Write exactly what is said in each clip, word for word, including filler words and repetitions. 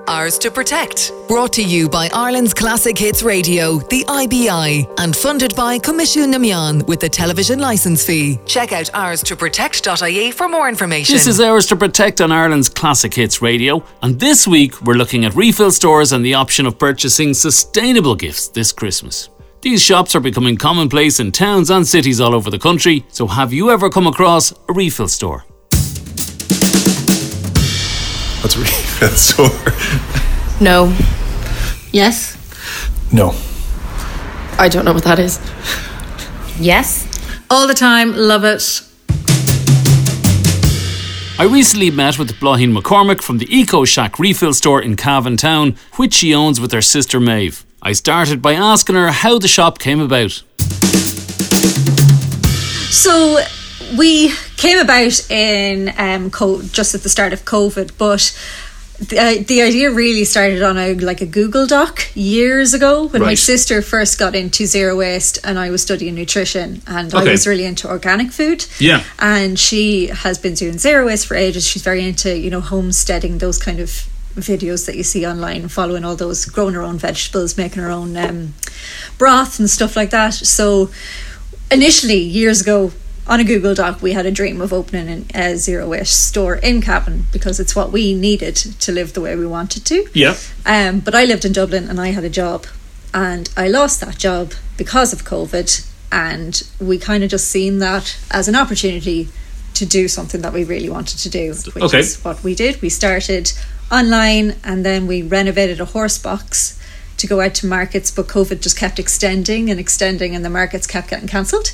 Ours to Protect. Brought to you by Ireland's Classic Hits Radio, the I B I, and funded by Comisiún na Meán with the television licence fee. Check out ours to protect dot I E for more information. This is Ours to Protect on Ireland's Classic Hits Radio, and this week we're looking at refill stores and the option of purchasing sustainable gifts this Christmas. These shops are becoming commonplace in towns and cities all over the country, so have you ever come across a refill store? What's a refill store? No. Yes? No. I don't know what that is. Yes? All the time, love it. I recently met with Bláithín McCormick from the Eco Shack refill store in Cavan Town, which she owns with her sister Maeve. I started by asking her how the shop came about. So we came about in um, co- just at the start of COVID, but the, uh, the idea really started on a like a Google Doc years ago when Right. my sister first got into zero waste and I was studying nutrition, and Okay. I was really into organic food. Yeah. And she has been doing zero waste for ages. She's very into, you know, homesteading, those kind of videos that you see online, following all those, growing her own vegetables, making her own um, broth and stuff like that. So initially, years ago, on a Google Doc, we had a dream of opening a zero waste store in Cavan because it's what we needed to live the way we wanted to. Yeah. Um, but I lived in Dublin and I had a job, and I lost that job because of COVID, and we kind of just seen that as an opportunity to do something that we really wanted to do, which Okay. is what we did. We started online, and then we renovated a horse box to go out to markets, but COVID just kept extending and extending and the markets kept getting cancelled.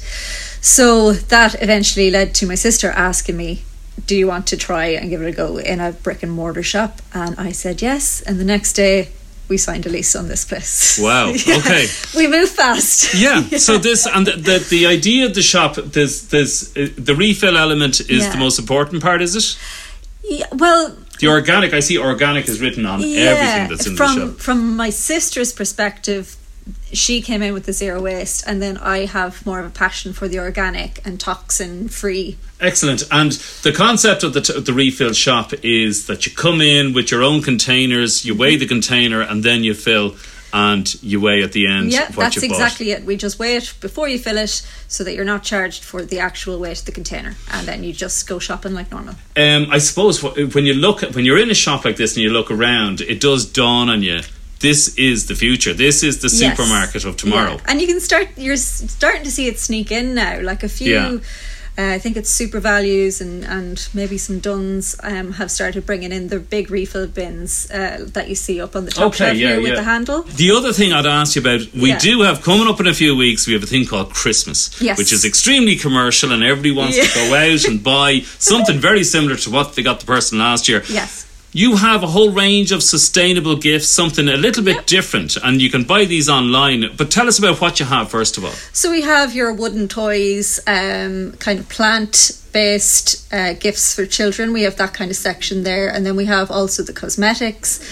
So that eventually led to my sister asking me, do you want to try and give it a go in a brick and mortar shop? And I said yes, and the next day we signed a lease on this place. Wow, Yeah. okay. We moved fast. Yeah, so this, and the, the, the idea of the shop, there's, there's, uh, the refill element is Yeah. the most important part, is it? Yeah, well, The organic, I see organic is written on everything that's in from, the shop. From my sister's perspective, she came in with the zero waste, and then I have more of a passion for the organic and toxin free. Excellent. And the concept of the t- the refill shop is that you come in with your own containers, you weigh the container, and then you fill, and you weigh at the end Yeah, what that's you bought. exactly it. We just weigh it before you fill it so that you're not charged for the actual weight of the container, and then you just go shopping like normal. Um, I suppose wh- when you look at, when you're in a shop like this and you look around, it does dawn on you, this is the future. This is the Yes. supermarket of tomorrow. Yeah. And you can start, you're s- starting to see it sneak in now. Like a few, Yeah. uh, I think it's Super Values and, and maybe some Duns um, have started bringing in the big refill bins uh, that you see up on the top Okay, shelf yeah, here with yeah. the handle. The other thing I'd ask you about, we Yeah. do have, coming up in a few weeks, we have a thing called Christmas, Yes. which is extremely commercial, and everybody wants Yeah. to go out and buy something very similar to what they got the person last year. Yes. You have a whole range of sustainable gifts, something a little bit Yep. different, and you can buy these online. But tell us about what you have first of all. So we have your wooden toys, um, kind of plant-based uh, gifts for children. We have that kind of section there. And then we have also the cosmetics,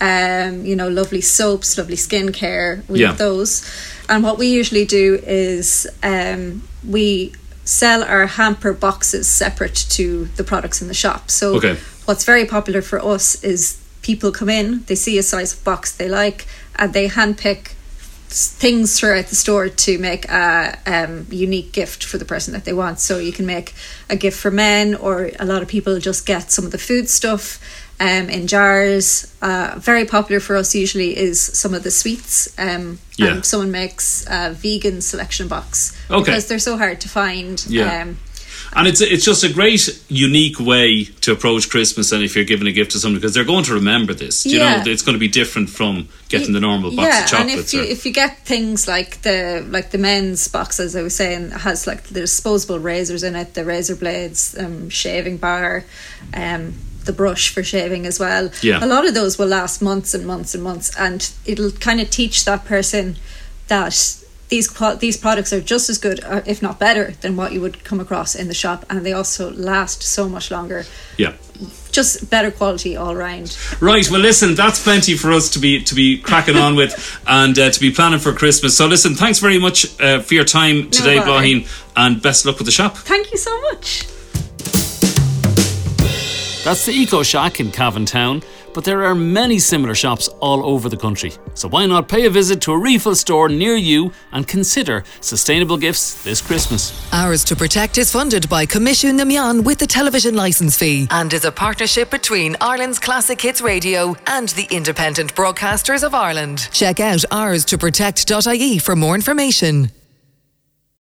um, you know, lovely soaps, lovely skincare. We Yeah. have those. And what we usually do is um, we sell our hamper boxes separate to the products in the shop. So Okay. what's very popular for us is people come in, they see a size of box they like, and they handpick things throughout the store to make a um, unique gift for the person that they want. So you can make a gift for men, or a lot of people just get some of the food stuff um, in jars. Uh, very popular for us usually is some of the sweets. Um, Yeah. and someone makes a vegan selection box Okay. because they're so hard to find. Yeah. Um, And it's it's just a great, unique way to approach Christmas, and if you're giving a gift to someone, because they're going to remember this. Do you Yeah. know, it's going to be different from getting the normal box yeah, of chocolates. and if you or, if you get things like the like the men's box, as I was saying, has like the disposable razors in it, the razor blades, um, shaving bar, um, the brush for shaving as well. Yeah. A lot of those will last months and months and months, and it'll kind of teach that person that these these products are just as good, or if not better, than what you would come across in the shop, and they also last so much longer. yeah. Just better quality all round. Right, well listen, that's plenty for us to be to be cracking on with and uh, to be planning for Christmas. So listen, thanks very much uh, for your time today, bother. Bláithín, and best luck with the shop. Thank you so much. That's the Eco Shack in Cavan Town, but there are many similar shops all over the country. So why not pay a visit to a refill store near you and consider sustainable gifts this Christmas. Ours to Protect is funded by Commission Namian with the television licence fee and is a partnership between Ireland's Classic Hits Radio and the Independent Broadcasters of Ireland. Check out ours to protect dot I E for more information.